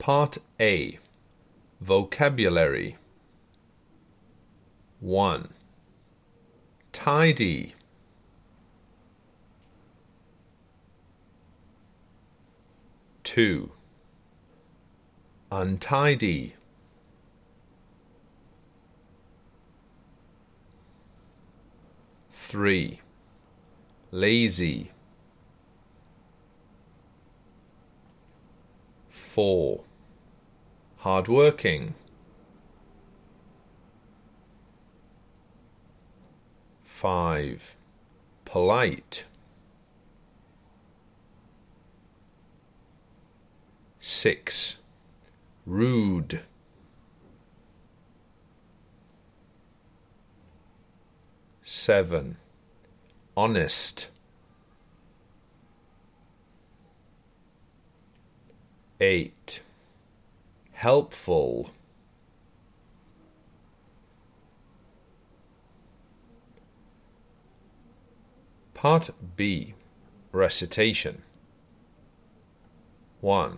Part A. Vocabulary. 1. Tidy. 2. Untidy. 3. Lazy. 4. Hardworking. 5. Polite. 6. Rude. 7. Honest. 8. Helpful. 'Part B. Recitation. 1.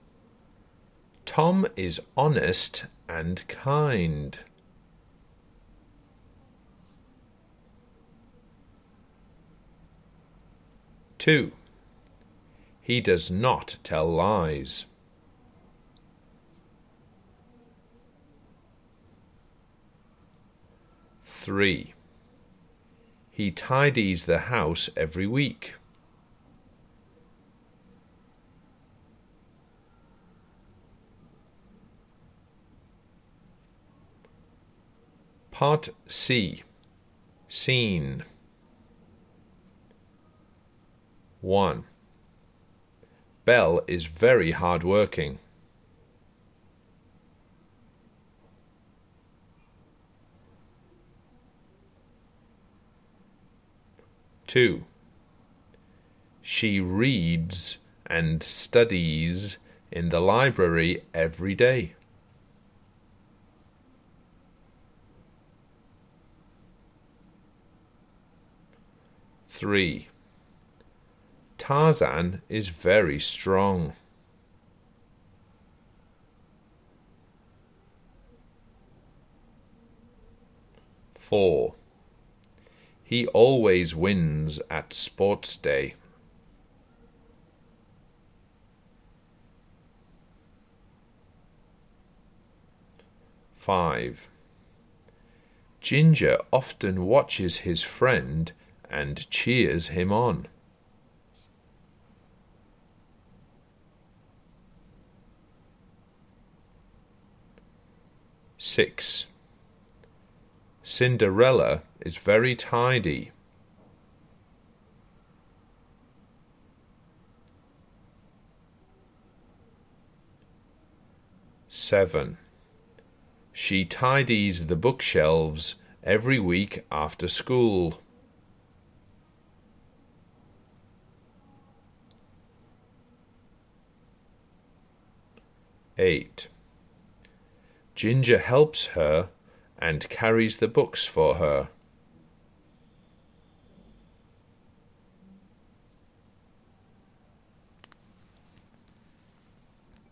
Tom is honest and kind. 2. He does not tell lies. 3. He tidies the house every week. 'Part C. Scene. 1. Belle is very hard-working. 2. She reads and studies in the library every day. 3. Tarzan is very strong. 4. He always wins at sports day. 5. Ginger often watches his friend and cheers him on. 6. Cinderella is very tidy. 7. She tidies the bookshelves every week after school. 8. Ginger helps her and carries the books for her.